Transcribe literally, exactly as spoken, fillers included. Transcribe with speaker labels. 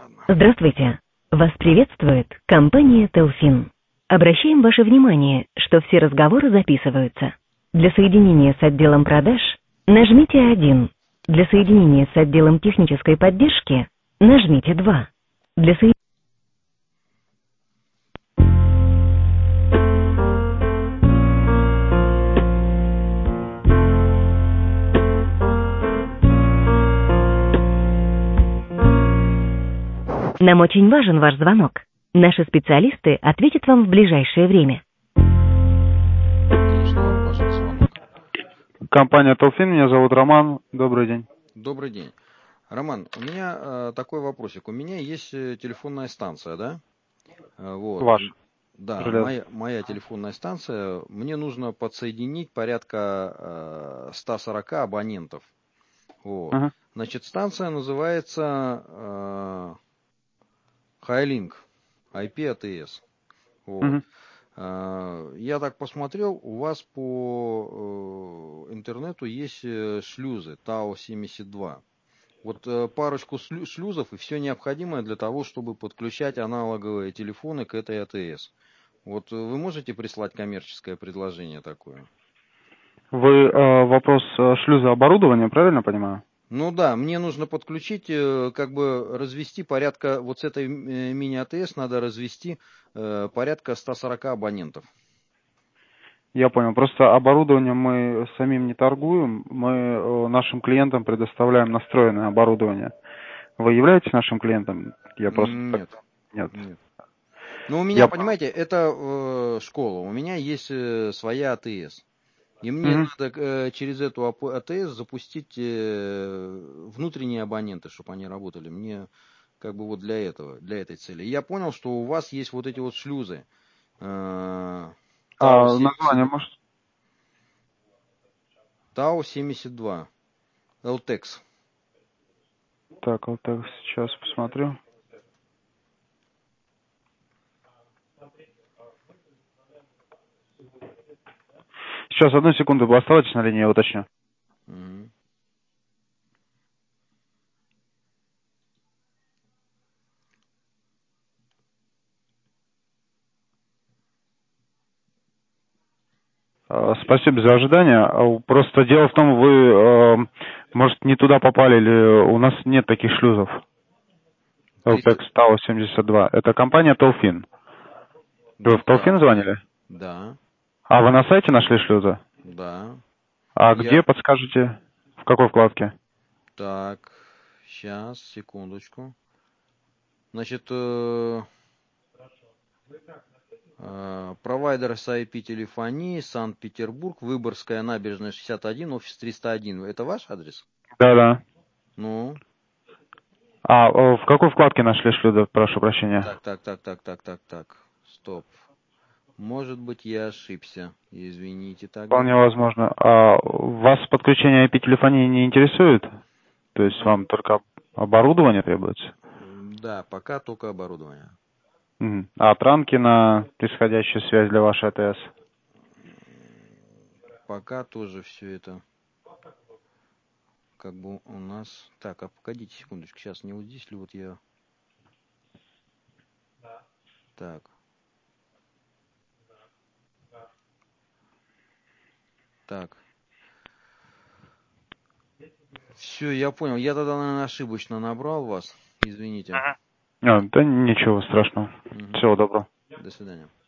Speaker 1: ладно.
Speaker 2: Здравствуйте. Вас приветствует компания Телфин. Обращаем ваше внимание, что все разговоры записываются. Для соединения с отделом продаж нажмите один. Для соединения с отделом технической поддержки нажмите два. Для соединения Нам очень важен ваш звонок. Наши специалисты ответят вам в ближайшее время.
Speaker 1: Конечно, вам важен звонок.
Speaker 3: Компания Телфин, меня зовут Роман. Добрый день.
Speaker 1: Добрый день. Роман, у меня э, такой вопросик. У меня есть э, телефонная станция, да? Э, вот.
Speaker 3: Ваш.
Speaker 1: Да,
Speaker 3: Желез.
Speaker 1: моя, моя телефонная станция. Мне нужно подсоединить порядка э, ста сорока абонентов. Вот.
Speaker 3: Ага.
Speaker 1: Значит, станция называется э, Хайлинк, ай пи эй ти эс. Вот.
Speaker 3: Мгм.
Speaker 1: Э, Я так посмотрел, у вас по э, интернету есть э, шлюзы Тау семьдесят два. Вот э, парочку слю- шлюзов и все необходимое для того, чтобы подключать аналоговые телефоны к этой эй ти эс. Вот э, вы можете прислать коммерческое предложение такое?
Speaker 3: Вы э, вопрос э, шлюза оборудования, правильно понимаю?
Speaker 1: Ну да, мне нужно подключить, э, как бы развести порядка, вот с этой э, мини-эй ти эс надо развести э, порядка ста сорока абонентов.
Speaker 3: Я понял. Просто оборудование мы самим не торгуем. Мы э, нашим клиентам предоставляем настроенное оборудование. Вы являетесь нашим клиентом? Я просто так...
Speaker 1: Нет,
Speaker 3: Нет.
Speaker 1: нет. Ну у меня,
Speaker 3: Я понял.
Speaker 1: понимаете, это э, школа, у меня есть э, своя эй ти эс. И мне
Speaker 3: Мгм.
Speaker 1: надо э, через эту эй ти эс запустить э, внутренние абоненты, чтобы они работали. Мне как бы вот для этого, для этой цели. И я понял, что у вас есть вот эти вот шлюзы. Э, Тау
Speaker 3: А
Speaker 1: семьдесят
Speaker 3: название
Speaker 1: два.
Speaker 3: может...
Speaker 1: Тау семьдесят два. Элтекс.
Speaker 3: Так, вот так сейчас посмотрю. Сейчас, одну секунду, вы оставайтесь на линии, я уточню.
Speaker 1: Мгм.
Speaker 3: Э, Спасибо за ожидание. А, Просто дело в том, вы, э, может, не туда попали, или у нас нет таких шлюзов.
Speaker 1: триста.
Speaker 3: Элтекс Тау семьдесят два. Это компания Телфин. Вы
Speaker 1: Ну
Speaker 3: в Телфин
Speaker 1: да,
Speaker 3: звонили?
Speaker 1: да,
Speaker 3: А вы на сайте нашли шлюзы?
Speaker 1: да.
Speaker 3: А где,
Speaker 1: Я.
Speaker 3: подскажете, в какой вкладке?
Speaker 1: Так, сейчас, секундочку. Значит, э, э, провайдер с ай пи-телефонии, Санкт-Петербург, Выборгская набережная шестьдесят один, офис триста один. Это ваш адрес?
Speaker 3: Да-да.
Speaker 1: Ну,
Speaker 3: А э, в какой вкладке нашли шлюзы, прошу прощения?
Speaker 1: так, так, так, так, так, так, так. Стоп. Может быть, я ошибся. Извините тогда.
Speaker 3: Вполне возможно. А вас подключение ай пи-телефонии не интересует? То есть
Speaker 1: Ну,
Speaker 3: вам только оборудование требуется?
Speaker 1: м, да, пока только оборудование.
Speaker 3: Мгм. А от рамки на исходящую связь для вашей эй ти эс?
Speaker 1: Пока тоже все это как бы у нас... Так, а погодите секундочку. Сейчас не вот здесь ли вот я... Так, так. Все, я понял. Я тогда, наверное, ошибочно набрал вас. Извините.
Speaker 3: А, да ничего страшного.
Speaker 1: Мгм.
Speaker 3: Всего доброго.
Speaker 1: До свидания.